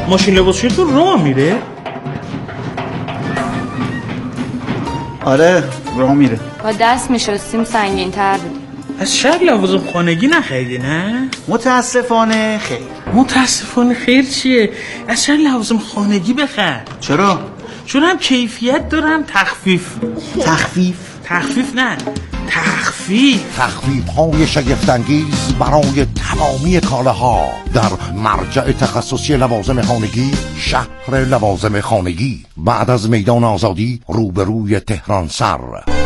ماشین لباسشویی تو راه میره؟ آره راه میره. با دست میشستیم سنگین تر بود. از شهر لوازم خانگی نخریدی نه؟ متاسفانه خیر. متاسفانه خیر چیه؟ از شهر لوازم خانگی بخر. چرا؟ چون هم کیفیت دارم تخفیف نه تخفیف‌های شگفت‌انگیز برای تمامی کالاها در مرجع تخصصی لوازم خانگی شهر لوازم خانگی بعد از میدان آزادی روبروی تهران سر.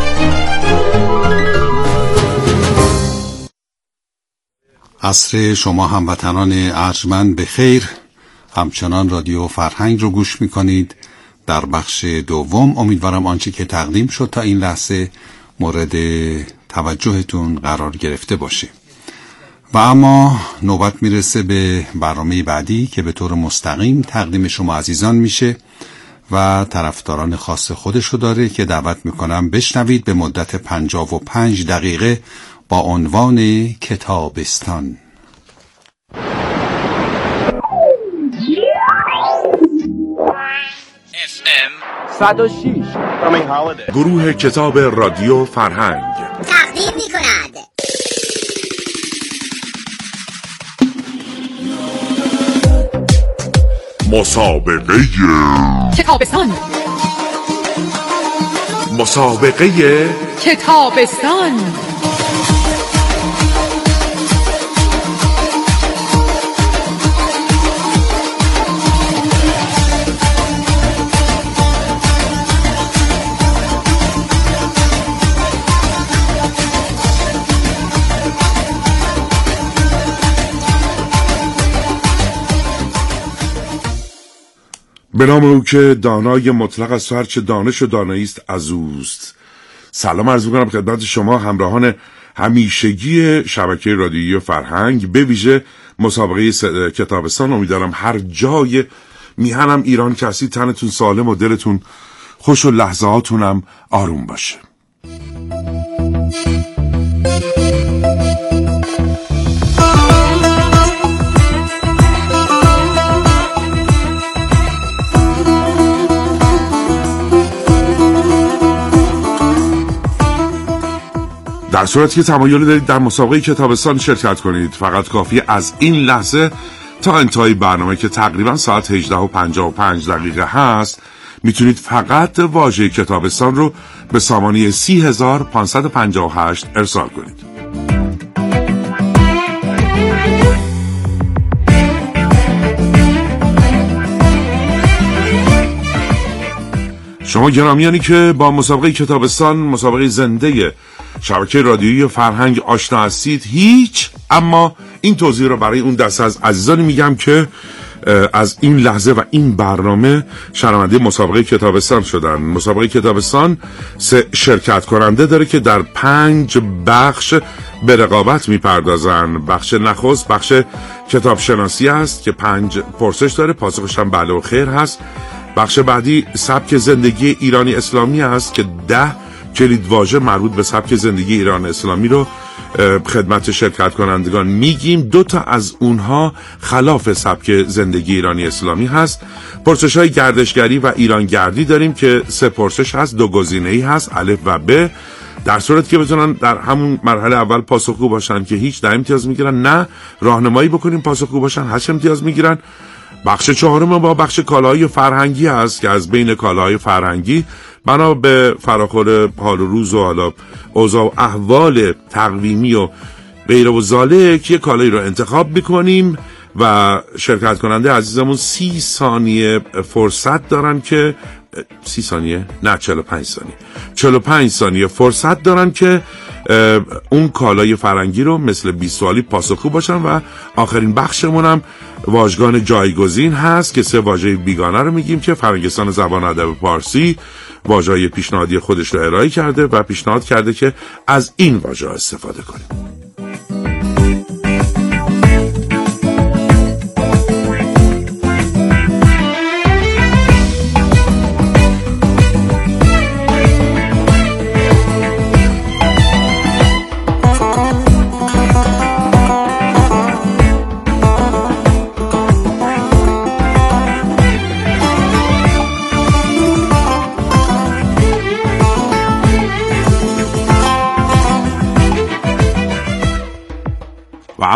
عصر شما هموطنان ارجمند به خیر. همچنان رادیو فرهنگ رو گوش میکنید. در بخش دوم امیدوارم آنچه که تقدیم شد تا این لحظه مورد توجهتون قرار گرفته باشه. و اما نوبت میرسه به برنامه بعدی که به طور مستقیم تقدیم شما عزیزان میشه و طرفداران خاص خودشو داره که دعوت میکنم بشنوید به مدت 55 دقیقه با عنوان کتابستان. FM 106 گروه کتاب رادیو فرهنگ تقدیم می‌کند. مسابقه کتابستان. به نام او که دانای مطلق است، هرچه دانش و دانایی است از اوست. سلام عرض می‌کنم خدمت شما همراهان همیشگی شبکه رادیویی فرهنگ، به ویژه مسابقه کتابستان. امیدوارم هر جای میهنم ایران کسی تنتون سالم و دلتون خوش و لحظاتونم آروم باشه. در صورتی که تمایلی دارید در مسابقه کتابستان شرکت کنید، فقط کافی از این لحظه تا انتهای برنامه که تقریبا ساعت 18:55 هست میتونید فقط واژه کتابستان رو به سامانه 30558 ارسال کنید. شما گرامیانی که با مسابقه کتابستان، مسابقه زنده شبکه رادیویی فرهنگ آشنا هستید، اما این توضیح رو برای اون دسته از عزیزانی میگم که از این لحظه و این برنامه شنونده مسابقه کتابستان شدن. مسابقه کتابستان 3 شرکت کننده داره که در 5 بخش به رقابت میپردازن. بخش نخست بخش کتاب شناسی است که 5 پرسش داره، پاسخش هم بله و خیر هست. بخش بعدی سبک زندگی ایرانی اسلامی است که 10 کلیدواژه مربوط به سبک زندگی ایران اسلامی رو خدمت شرکت کنندگان میگیم. 2 تا از اونها خلاف سبک زندگی ایرانی اسلامی هست. پرسش‌های گردشگری و ایرانگردی داریم که 3 پرسش هست، 2 گزینه‌ای هست، الف و ب. در صورتی که بتونن در همون مرحله اول پاسخگو باشن که هیچ 10 امتیاز میگیرن، نه راهنمایی بکنیم پاسخگو باشن 8 امتیاز میگیرن. بخش 4 با بخش کالاهای فرهنگی هست که از بین کالاهای فرهنگی بنا به فراخور حال و روز و حالا اوضاع و احوال تقویمی و غیر و ذالک یک کالایی رو انتخاب میکنیم و شرکت کننده عزیزمون 30 ثانیه فرصت دارن که 30 ثانیه نه 45 ثانیه فرصت دارن که اون کالای فرنگی رو مثل 20 سوالی پاسخگو باشن. و آخرین بخشمون هم واژگان جایگزین هست که 3 واژه بیگانه رو میگیم که فرنگستان زبان ادب پارسی واژه‌های پیشنهادی خودش رو ارائه کرده و پیشنهاد کرده که از این واژه استفاده کنیم.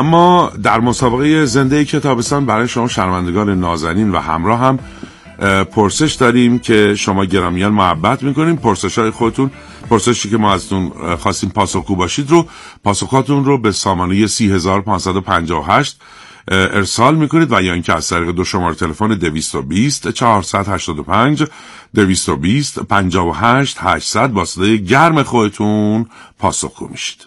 اما در مسابقه زنده کتابستان برای شما شنوندگان نازنین و همراه هم پرسش داریم که شما گرامیان محبت میکنیم. پرسش‌های خودتون، پرسشی که ما ازتون خواستیم پاسخگو باشید رو، پاسخاتون رو به سامانه 30558 ارسال میکنید و یا اینکه از طریق دو شماره تلفن 220 485 220 58 800 با صدای گرم خودتون پاسخگو میشید.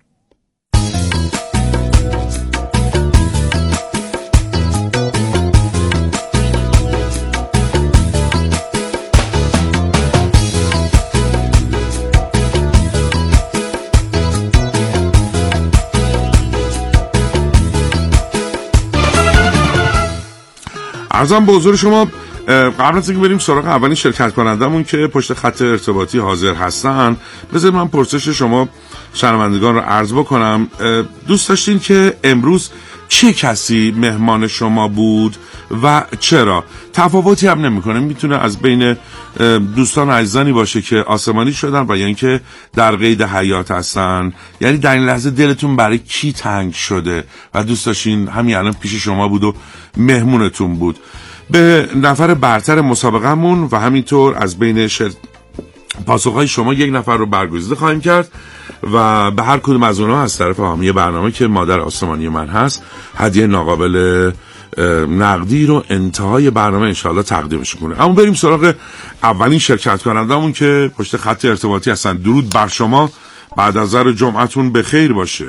عرضم به حضور شما قبل از اینکه بریم سراغ اولین شرکت کنندمون که پشت خط ارتباطی حاضر هستن، بذارید من پرسش شما شنوندگان رو عرض بکنم. دوست داشتین که امروز چه کسی مهمان شما بود و چرا؟ تفاوتی هم نمیکنه، میتونه از بین دوستان عزیزانی باشه که آسمانی شدن و یا اینکه در قید حیات هستن. یعنی در این لحظه دلتون برای کی تنگ شده و دوست داشتین همین الان پیش شما بود و مهمونتون بود. به نفر برتر مسابقهمون و همینطور از بین پاسخهای شما یک نفر رو برگزیده خواهیم کرد و به هر کدوم از اونها از طرف حامی برنامه که مادر آسمانی من هست هدیه ناقابل نقدی رو انتهای برنامه انشاءالله تقدیمش کنه. اما بریم سراغ اولین شرکت کنندمون که پشت خط ارتباطی هستن. درود بر شما، بعد از ظهر جمعتون بخیر باشه.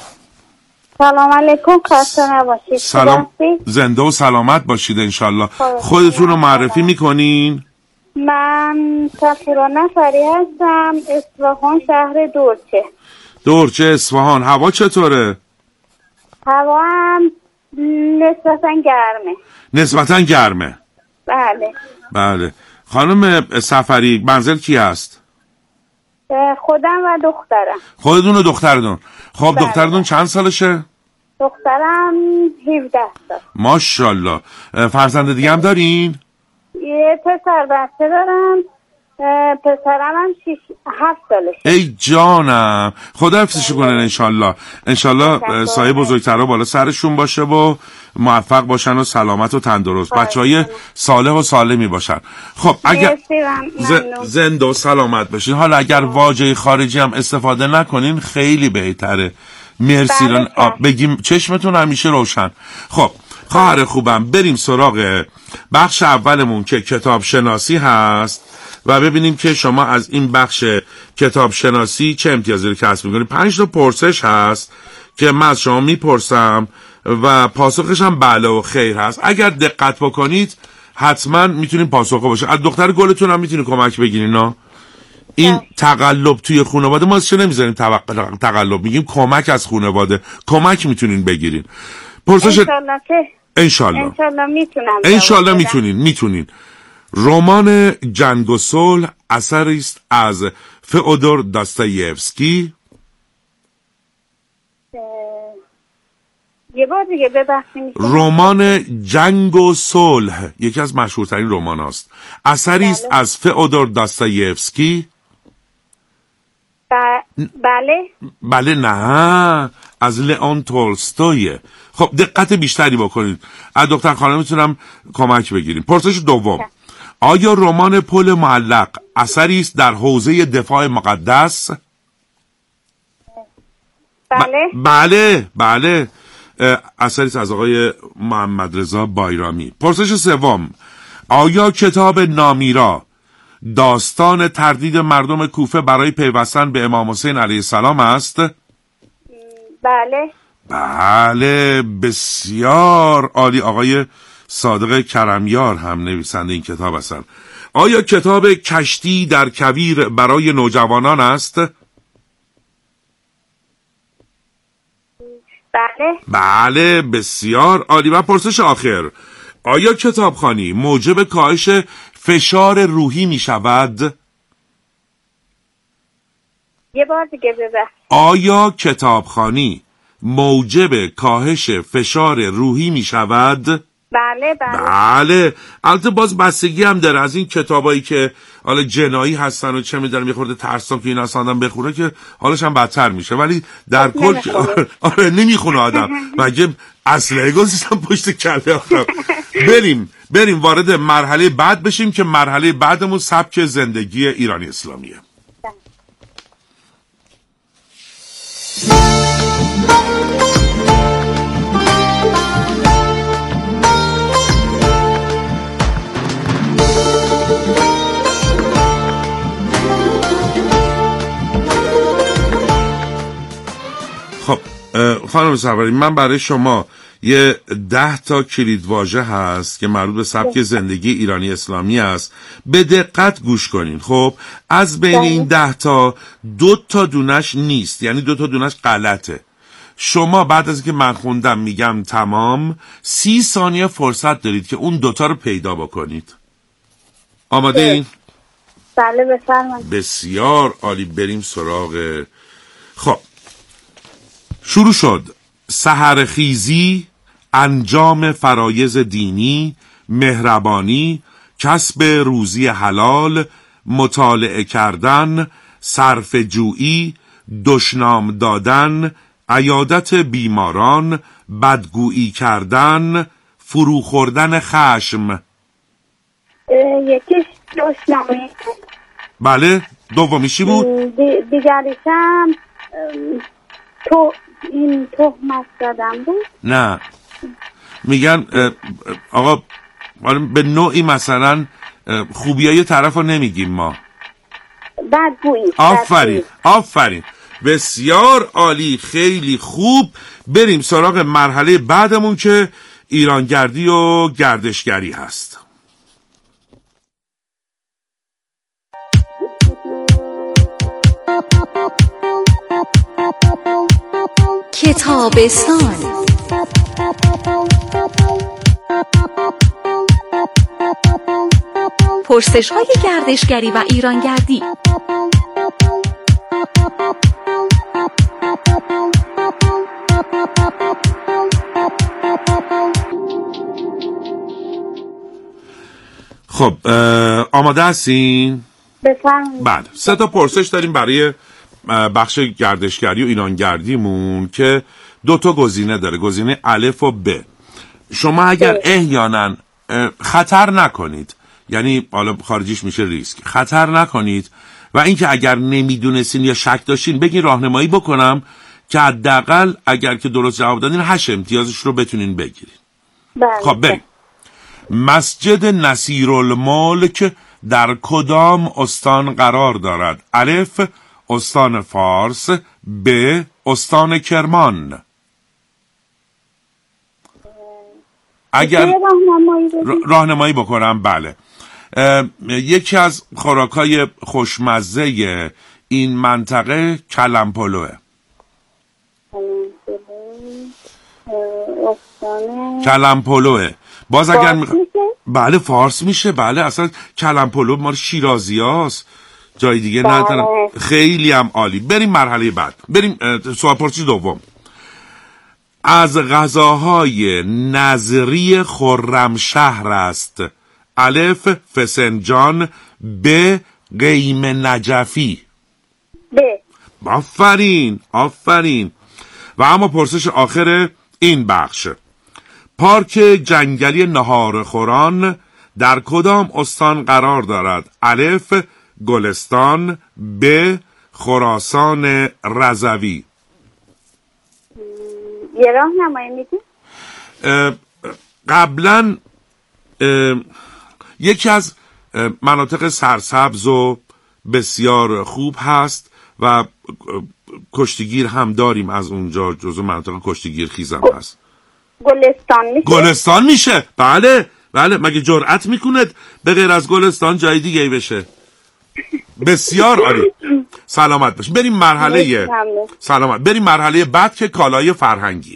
سلام علیکم، خسته نباشید. سلام، زنده و سلامت باشید انشاءالله. خودتون رو معرفی میکنین؟ من سفیرا نفری هستم، اصفهان، شهر دورچه. دورچه اصفهان. هوا چطوره؟ هوا هم نسبتا گرمه. نسبتا گرمه. بله. بله. خانم سفری، منزل کی هست؟ خودم و دخترم. خودتون و دخترتون. خب بله. دخترتون چند سالشه؟ دخترم 17 سال. ماشاءالله. فرزند دیگه هم دارین؟ یه پسر بچه دارم، پسرم هم 7 سالشه. ای جانم، خدا حفظش کنه انشالله. انشالله سایه بزرگترها بالا سرشون باشه و موفق باشن و سلامت و تندرست، بچهای صالح و سالمی باشن. خب اگر زنده و سلامت باشین. حالا اگر واژه خارجی هم استفاده نکنین خیلی بهتره. مرسی. بگیم چشمتون همیشه روشن. خب خواهر خوبم، بریم سراغ بخش اولمون که کتاب شناسی هست و ببینیم که شما از این بخش کتاب شناسی چه امتیازی رو کسب میکنید. 5 تا پرسش هست که من از شما میپرسم و پاسخش هم بله و خیر هست. اگر دقت بکنید حتما میتونین پاسخ باشه. از دختر گلتون هم میتونین کمک بگیرین. این تقلب توی خانواده ما چه نمیذاریم تقلب، میگیم کمک از خانواده. کمک میتونین بگیرین. پرسش انشالله میتونین. رمان جنگ و صلح اثری است از فئودور داستایوفسکی. یه بار دیگه ببخشید. رمان جنگ و صلح یکی از مشهورترین رمان است. اثری است از فئودور داستایوفسکی. بله نه، از لئون تولستوی. خب دقت بیشتری بکنید. از دکتر خانم میتونم کمک بگیریم. پرسش دوم، آیا رمان پل معلق اثری است در حوزه دفاع مقدس؟ بله. اثری است از آقای محمد رضا بایرامی. پرسش سوم، آیا کتاب نامیرا داستان تردید مردم کوفه برای پیوستن به امام حسین علیه السلام است؟ بله، بسیار عالی. آقای صادق کرمیار هم نویسنده این کتاب هستند. آیا کتاب کشتی در کویر برای نوجوانان است؟ بله، بسیار عالی. و پرسش آخر، آیا کتابخوانی موجب کاهش فشار روحی می شود؟ یه بار دیگه ببخشید. آیا کتابخوانی موجب کاهش فشار روحی می شود؟ بله. بله. البته باز بستگی هم داره، از این کتابایی که حالا جنایی هستن و چه میدونم یه خورده ترسناک که این اصلا بخونه که حالش هم بدتر میشه، ولی در کل آره نمیخونه آدم. مگه اسلحه گذاشتن پشت کله آدم. بریم وارد مرحله بعد بشیم که مرحله بعدمون سبک زندگی ایرانی اسلامیه. خب خانم سفری، من برای شما یه 10 تا کلیدواژه هست که مربوط به سبک زندگی ایرانی اسلامی است. به دقت گوش کنین. خب از بین این 10 تا 2 تا دونش نیست، یعنی 2 تا دونش غلطه. شما بعد از اینکه من خوندم میگم تمام 30 ثانیه فرصت دارید که اون 2 تا رو پیدا بکنید. آماده این؟ بله بفرمایید. بسیار عالی. بریم سراغ. خب شروع شد. سحرخیزی، انجام فرایض دینی، مهربانی، کسب روزی حلال، مطالعه کردن، صرف جویی، دشنام دادن، عیادت بیماران، بدگویی کردن، فرو خوردن خشم. یکیش دشنامی. بله. دومیش چی بود؟ دیگریشم این تهمت زدن بود. نه میگن آقا به نوعی مثلا خوبیای طرف رو نمیگیم ما. بدگویی. آفرین. بسیار عالی. خیلی خوب. بریم سراغ مرحله بعدمون که ایرانگردی و گردشگری هست. کتابستان. پرسش‌های گردشگری و ایرانگردی. خب آماده هستین؟ بفرمایید. بله. 3 تا پرسش داریم برای بخش گردشگری و ایرانگردیمون که 2 تا گزینه داره، گزینه الف و ب. شما اگر احیانا خطر نکنید، یعنی حالا خارجیش میشه ریسک، خطر نکنید و اینکه اگر نمیدونستین یا شک داشتین بگین راهنمایی بکنم که حداقل اگر که درست جواب دادین 8 امتیازش رو بتونین بگیرین. خب بریم. مسجد نصیرالملک در کدام استان قرار دارد؟ الف استان فارس، ب استان کرمان. اگر راهنمایی بکنم، بله. یکی از خوراکای خوشمزه این منطقه کلم پلوه. کلم پلوه. باز اگر بله فارس میشه. بله اصلا کلم پلو مال شیرازی هاست، جای دیگه ندارم. خیلی هم عالی. بریم مرحله بعد. بریم سوال پرسی دوم. از غذاهای نظری خرمشهر است. الف فسنجان، ب قیم نجفی. آفرین. و اما پرسش آخر این بخش. پارک جنگلی نهارخوران در کدام استان قرار دارد؟ الف گلستان، ب خراسان رضوی. یه راهنمایی میدی؟ قبلا یکی از مناطق سرسبز و بسیار خوب هست و کشتیگیر هم داریم از اونجا، جزو مناطق کشتیگیر خیزم هست. گلستان میشه. بله مگه جرأت میکنید به غیر از گلستان جای دیگه ای بشه؟ بسیار عالی. سلامت باش. بریم مرحله بعد که کالای فرهنگیه.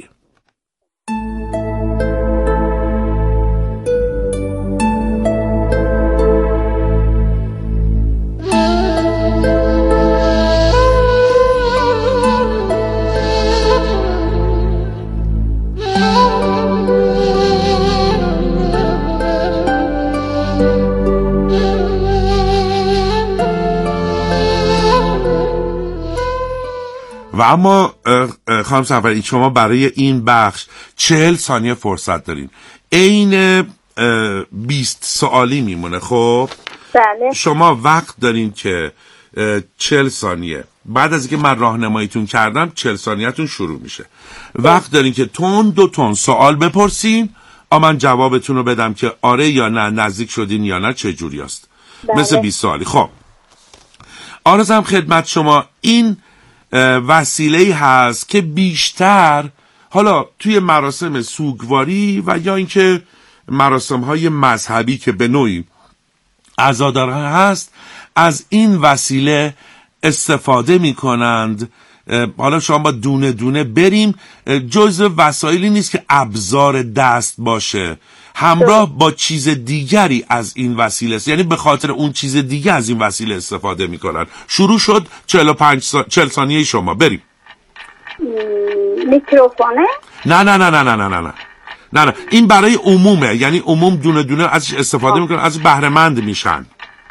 و اما خانم صفری شما برای این بخش 40 ثانیه فرصت دارین. عین 20 سوالی میمونه. خب بله. شما وقت دارین که 40 ثانیه بعد از اینکه من راهنماییتون کردم 40 ثانیه‌تون شروع میشه. وقت دارین که تون سوال بپرسین، من جوابتون رو بدم که آره یا نه، نزدیک شدین یا نه، چه جوری است. بله. مثل 20 سوالی. خب آرزم خدمت شما این وسیله‌ای هست که بیشتر حالا توی مراسم سوگواری و یا اینکه مراسم‌های مذهبی که به نوعی عزادار هست از این وسیله استفاده می‌کنند. حالا شما با دونه دونه بریم. جزء وسایلی نیست که ابزار دست باشه، همراه با چیز دیگری از این وسیله است، یعنی به خاطر اون چیز دیگه از این وسیله استفاده میکنن. شروع شد 40 ثانیه شما. بریم. میکروفونه؟ نه این برای عمومه، یعنی عموم دونه دونه ازش استفاده میکنن، از بهره مند میشن.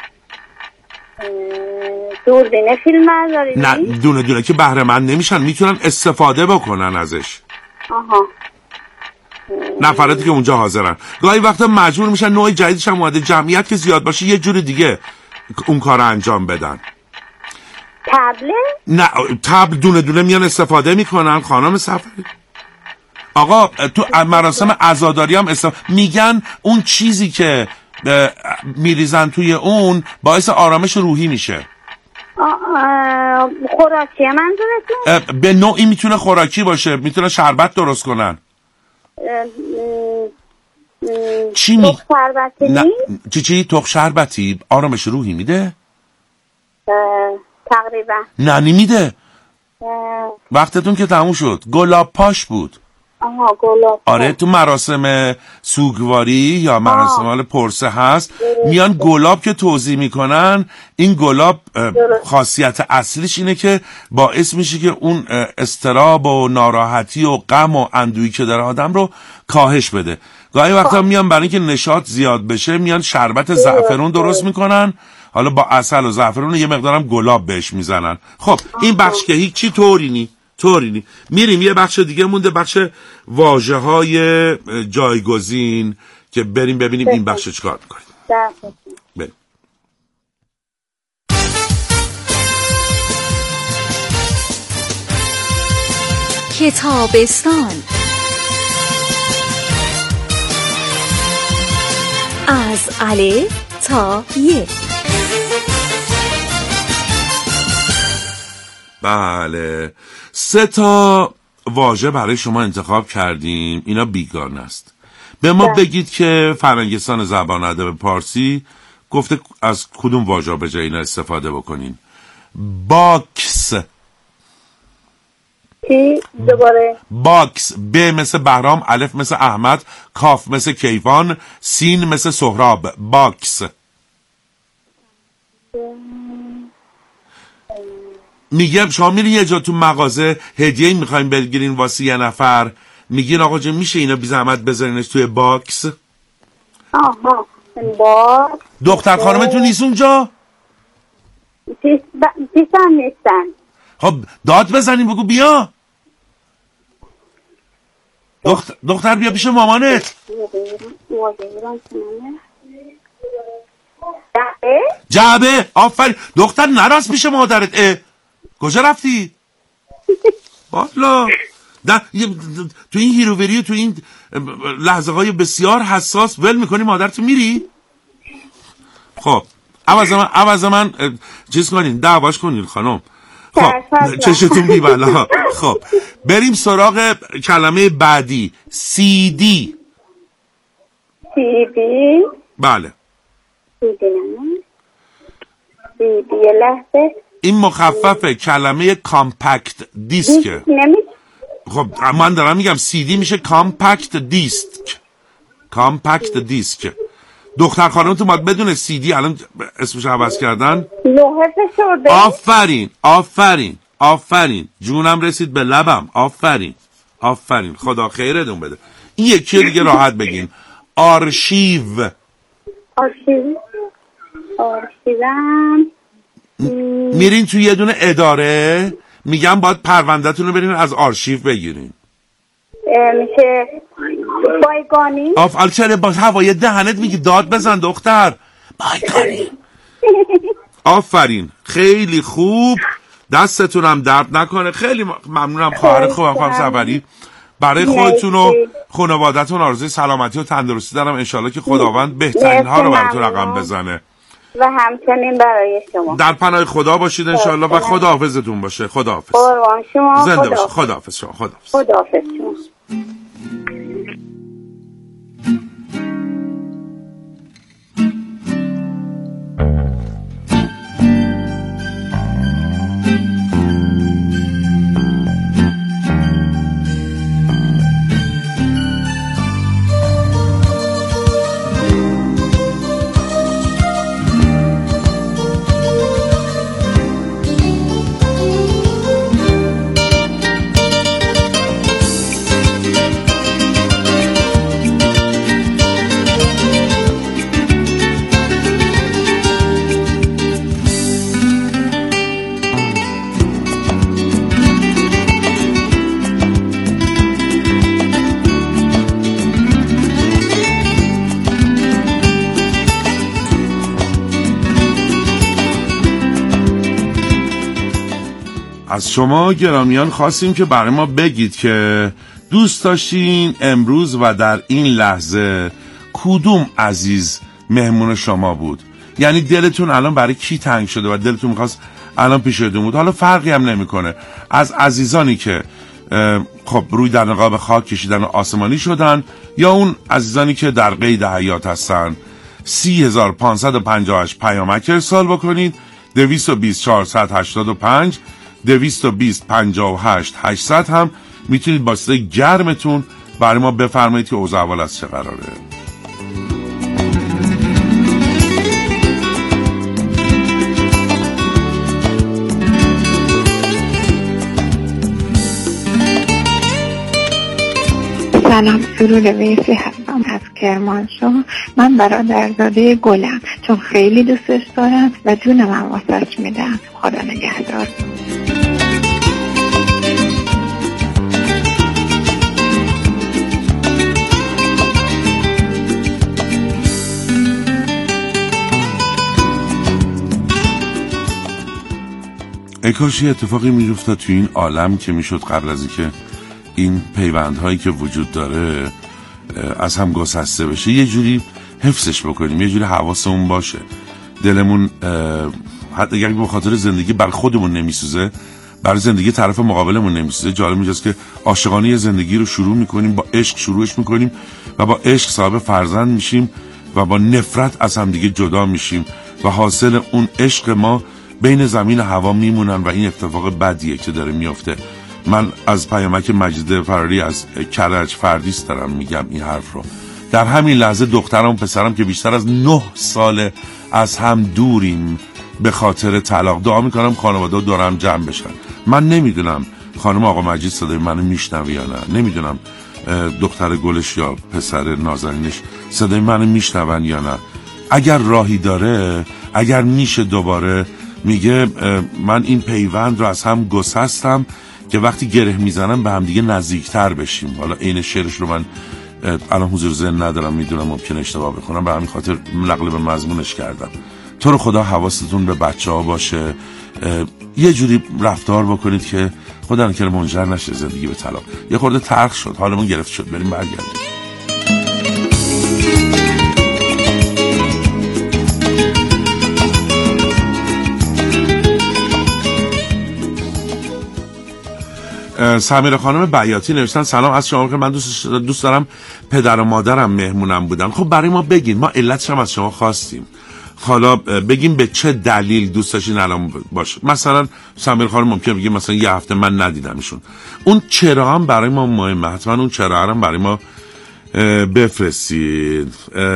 دوربین فیلم برداری؟ نه دونه دونه که بهره مند نمیشن، میتونن استفاده بکنن ازش. آها. نفراتی که اونجا حاضرن. گاهی وقتا مجبور میشن، نوع جدیدش هم اومده، جمعیت که زیاد باشه یه جور دیگه اون کار انجام بدن. تبله؟ نه تبل دونه دونه میان استفاده میکنن. خانم صفری آقا تو مراسم عزاداری هم میگن اون چیزی که میریزن توی اون باعث آرامش روحی میشه. خوراکی منظورتون؟ به نوعی میتونه خوراکی باشه، میتونه شربت درست کنن. چی تخم شربتی؟ نه چی تخم شربتی آرامش روحی میده؟ تقریبا نه نمیده. وقتتون که تموم شد. گلاب پاش بود. آها گلاب. آره تو مراسم سوگواری یا مراسم پرسه هست میان گلاب که توزیع میکنن. این گلاب خاصیت اصلیش اینه که باعث میشه که اون اضطراب و ناراحتی و غم و اندوهی که داره آدم رو کاهش بده. گاهی وقتا میان برای اینکه نشاط زیاد بشه میان شربت زعفرون درست میکنن، حالا با عسل و زعفرون و یه مقدارم گلاب بهش میزنن. خب این بخش که هیچی طوری نی. میریم یه بخش دیگه مونده، بخش واژه‌های جایگزین که بریم ببینیم این بخش چیکار می‌کنه. بریم. کتابستان از الف تا ی. بله 3 تا واژه برای شما انتخاب کردیم. اینا بیگانه است. به ما بگید که فرنگستان زبان ادب پارسی گفته از کدوم واژه به جای اینا استفاده بکنین. باکس. چی؟ دوباره. باکس. ب مثل بهرام، الف مثل احمد، کاف مثل کیوان، سین مثل سهراب. باکس. میگم شما میرین یه جا تو مغازه هدیه میخواین بگیرین واسه یه نفر، میگین آقا جون میشه اینا بی زحمت بذارینش توی باکس؟ آها باکس. دختر خانمتون نیست اونجا؟ پیشم نیستن. خب داد بزنین بگو بیا. دختر بیا پیش مامانت. جعبه. آفرین دختر نراست پیش مادرت. کجا رفتی؟ والا تو این هیروبری و تو این لحظه های بسیار حساس ول میکنی مادرتو میری؟ خب عوض من چیز کنین، دعواش کنین خانم. خب چشتون بی بلا. خب بریم سراغ کلمه بعدی. CD. بله یه لحظه. این مخفف کلمه کامپکت دیسکه. خب من دارم میگم CD میشه کامپکت دیسک. کامپکت دیسک. دختر خانم تو باید بدون CD الان اسمش عوض کردن. لوحه شده. آفرین جونم رسید به لبم. آفرین خدا خیرتون بده. این یکی دیگه راحت بگین. آرشیو. آرشیوم. میرین توی یه دونه اداره میگم باید پروندهتون رو برین از آرشیو بگیرین. میشه بایگانی؟ چرا با هوای دهنت میگی داد بزن دختر؟ بایگانی. آفرین، خیلی خوب، دستتونم درد نکنه. خیلی ممنونم خواهر خوبم خانم صبری. برای خودتون و خانواده‌تون آرزوی سلامتی و تندرستی دارم. انشالله که خداوند بهترین ها رو براتون رقم بزنه و همچنین برای شما. در پناه خدا باشید انشالله و خداحافظتون باشه. خداحافظ. قربان شما. زنده باشه. خداحافظ شما. خداحافظ. خداحافظ شما. از شما گرامیان خواستیم که برای ما بگید که دوست داشتین امروز و در این لحظه کدوم عزیز مهمون شما بود. یعنی دلتون الان برای کی تنگ شده و دلتون میخواست الان پیشتون بود. حالا فرقی هم نمیکنه از عزیزانی که خب روی در نقاب خاک کشیدن و آسمانی شدن یا اون عزیزانی که در قید حیات هستن. 30558 پیامک ارسال بکنید. 220 485 220 58 800 هم میتونید با صدای گرمتون برای ما بفرمایید که اوضاع احوال از چه قراره. سلام، سرور ویسی هستم از کرمانشاه. من برادرزاده گلم، چون خیلی دوستش دارم و جونم هم واسش میدم. خدا نگهدار. ای کاش یه اتفاقی میافتاد تو این عالم که میشد قبل از اینکه این پیوندهایی که وجود داره از هم گسسته بشه یه جوری حفظش بکنیم، یه جوری حواسمون باشه، دلمون حتی اگر به خاطر زندگی بر خودمون نمیسوزه برای زندگی طرف مقابلمون نمیسوزه. جالب اینجاست که عاشقانه زندگی رو شروع میکنیم، با عشق شروعش میکنیم و با عشق صاحب فرزند میشیم و با نفرت از هم دیگه جدا میشیم و حاصل اون عشق ما بین زمین و هوا میمونن و این اتفاق بدیه که داره میفته. من از پیامک مجید فراری از کرج فردیس دارم میگم این حرف رو. در همین لحظه دخترم و پسرم که بیشتر از 9 ساله از هم دوریم به خاطر طلاق، دعا میکنم خانواده دورم جمع بشن. من نمیدونم خانم آقا مجید صدای منو میشنوه یا نه، نمیدونم دختر گلش یا پسر نازنینش صدای منو میشنون یا نه. اگر راهی داره، اگر میشه دوباره، میگه من این پیوند رو از هم گسستم که وقتی گره میزنم به هم دیگه نزدیکتر بشیم. حالا این شعرش رو من الان حضور ذهن ندارم، میدونم ممکنه اشتباه بکنم، به همین خاطر نقل به مضمونش کردم. تو رو خدا حواستون به بچه ها باشه، یه جوری رفتار بکنید که خدا نکنه منجر نشه زندگی به طلاق. یه خورده تلخ شد، حالمون گرفت شد، بریم برگردیم. سمیرا خانم بیاتی نوشتن سلام از شما که من دوست دارم پدر و مادرم مهمونم بودن. خب برای ما بگین، ما علتش هم از شما خواستیم. حالا بگیم به چه دلیل دوست داشتین الان باشه. مثلا سمیرا خانم ممکنه بگیم مثلا یه هفته من ندیدمشون. اون چرا هم برای ما مهمه، حتما اون چرا هم برای ما بفرستید.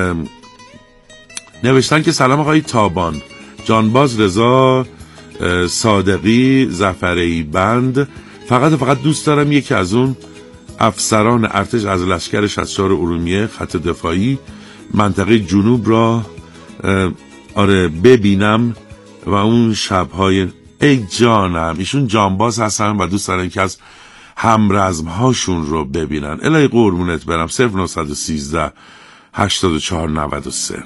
نوشتن که سلام آقای تابان، جانباز رضا صادقی ظفری بند، فقط دوست دارم یکی از اون افسران ارتش از لشکر 64 ارومیه خط دفاعی منطقه جنوب را ببینم و اون شبهای ای جانم، ایشون جانباز هستن و دوست دارن که از همرزمهاشون رو ببینن. الهی قربونت برم. 0913 84 93.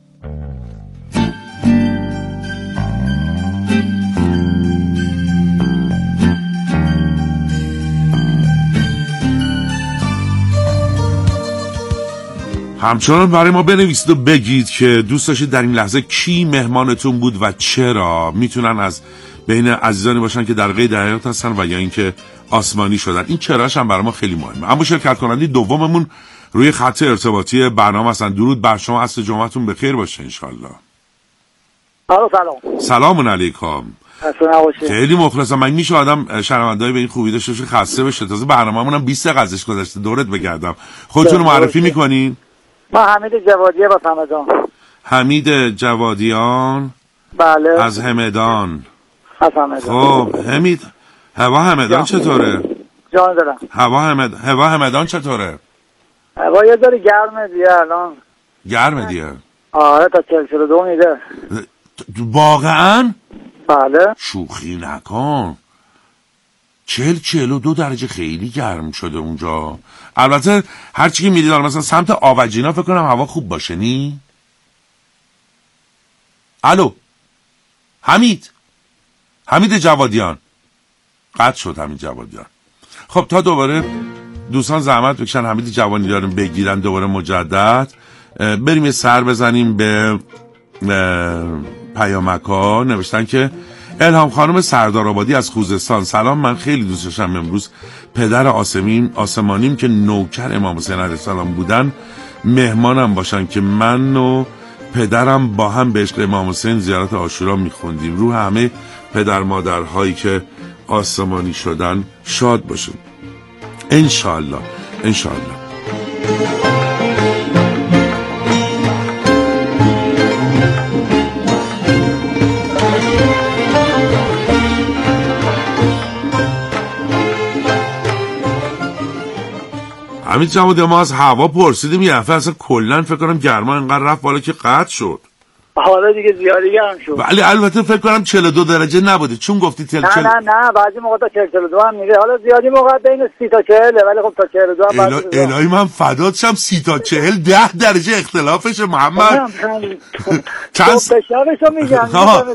همچنان برای ما بنویسید و بگید که دوست داشتید در این لحظه کی مهمانتون بود و چرا. میتونن از بین عزیزانی باشن که در قید حیات هستن و یا اینکه آسمانی شدن. این چراش هم برای ما خیلی مهمه. اما شرکت کننده دوممون روی خط ارتباطی برنامه هستن. درود بر شما، عصر جمعتون بخیر باشه انشالله. سلام. سلام علیکم. خیلی مخلصم. من میشه آدم شرمنده‌ای به این خوبی داشته باشه خسته بشه. تازه برنامه‌مون هم 20 دقیقه ازش گذشته. دورت بگردم. خودتون رو معرفی میکنین؟ من حمید جوادیه با همدان. حمید جوادیان. بله. از همدان. از همدان. خب حمید، هوا همدان چطوره؟ جان دارم. هوا همدان چطوره؟ هوا یه ذره گرمه دیگه الان. گرمه دیگه؟ آره تا 42 میده. واقعا؟ بله. شوخی نکن. 42 درجه خیلی گرم شده اونجا. البته هرچی که میدید مثلا سمت آوجینا فکر کنم هوا خوب باشه نی؟ الو حمید جوادیان. قطع شد حمید جوادیان. خب تا دوباره دوستان زحمت بکشن حمید جوادیان بگیرن دوباره مجدد. بریم یه سر بزنیم به پیامک‌ها. نوشتن که الهام خانم سردارآبادی از خوزستان. سلام، من خیلی دوست داشتم امروز پدر آسمانیم که نوکر امام حسین علیه السلام بودن مهمانم باشن که من و پدرم با هم به عشق امام حسین زیارت عاشورا میخوندیم. روح همه پدر مادرهایی که آسمانی شدن شاد باشن انشالله. حمید جوادی، ما از هوا پرسیدیم یه دفعه اصلا کلن فکر کنم گرما اینقدر رفت بالا که قطع شد. حالا دیگه زیادی گرم شد. ولی البته فکر کنم 42 درجه نبوده چون گفتی نه بعضی موقع تا 42 هم میره. حالا زیادی موقع بین 30 تا 40 ولی خب تا 42 هم بعضی. الهی من فدات شم. 30 تا 40 10 درجه اختلافشه محمد. چند فشارشو میگم.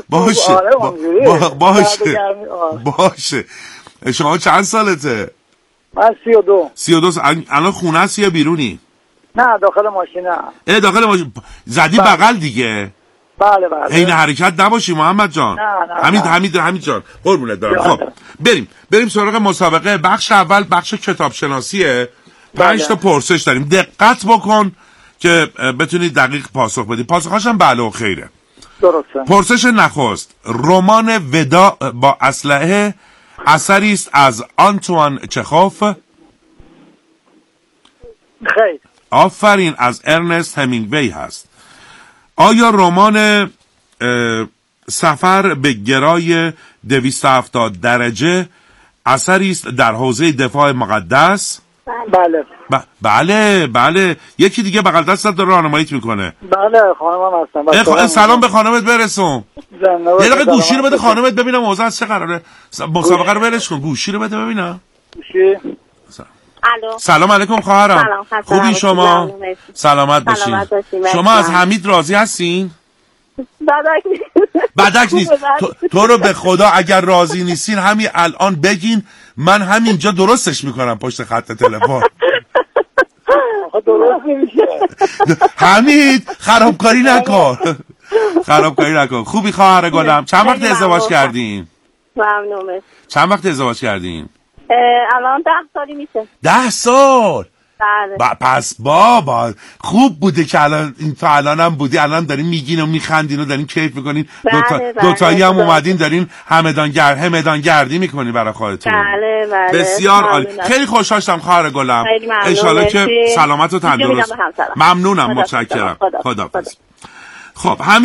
باشه. شما چند سالته؟ من 32. الان خونه هستی یا بیرونی؟ نه داخل ماشینم. داخل ماشین زدی بغل دیگه. بله. عین حرکت نباشی محمد جان. حمید جان قربونت برم. خب بریم سراغ مسابقه. بخش اول بخش کتاب شناسیه. 5 تا پرسش داریم. دقت بکن که بتونید دقیق پاسخ بدی. پاسخاش هم بله و خیره. درسته. پرسش نخست: رمان وداع با اسلحه اثری است از آنتوان چخوف. خیر. آفرین، از ارنست همینگوی هست. آیا رمان سفر به گرای 270 درجه اثری است در حوزه دفاع مقدس؟ بله. یکی دیگه بغل دستت داره راهنماییت میکنه. بله خانمم هستم. سلام به خانمت برسون. یه دقیقه گوشی رو بده خانمت ببینم اوضاع از چه قراره. مسابقه رو ولش کن. گوشی رو بده ببینم. الو. سلام علیکم خواهرم. خوبی شما؟ سلامت باشین. شما از حمید راضی هستین؟ بدک نیست. تو رو به خدا اگر راضی نیستین همین الان بگین، من همینجا درستش میکنم پشت خط تلفن. درست نمیشه. حمید خرابکاری نکن. خوبی خواهر گلم؟ چند وقت ازدواج کردین؟ ممنونم. چند وقت ازدواج کردین؟ الان 10 سالی میشه. 10 سال؟ بله. پس بابا خوب بوده که الان این تا الانم بودی. الان دارین میگین و میخندین و دارین کیف میکنین. دوتایی هم اومدین دارین همدان گردی میکنین برای خودتون. بله. بسیار عالی. خیلی خوشحال شدم خواهر گلم. انشالله که سلامت و تندرست. ممنونم. متشکرم. خداحافظ. خب همین